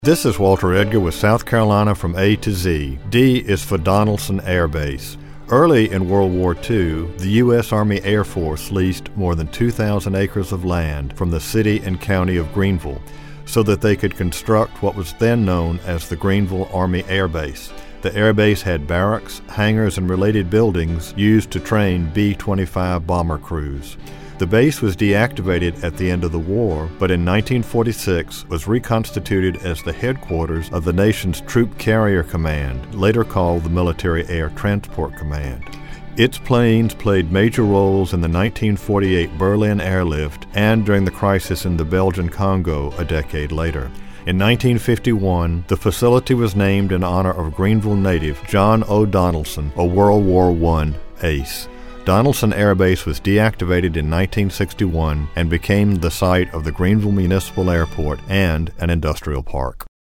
This is Walter Edgar with South Carolina from A to Z. D is for Donaldson Air Base. Early in World War II, the U.S. Army Air Force leased more than 2,000 acres of land from the city and county of Greenville so that they could construct what was then known as the Greenville Army Air Base. The air base had barracks, hangars, and related buildings used to train B-25 bomber crews. The base was deactivated at the end of the war, but in 1946 was reconstituted as the headquarters of the nation's Troop Carrier Command, later called the Military Air Transport Command. Its planes played major roles in the 1948 Berlin airlift and during the crisis in the Belgian Congo a decade later. In 1951, the facility was named in honor of Greenville native John O. Donaldson, a World War I ace. Donaldson Air Base was deactivated in 1961 and became the site of the Greenville Municipal Airport and an industrial park.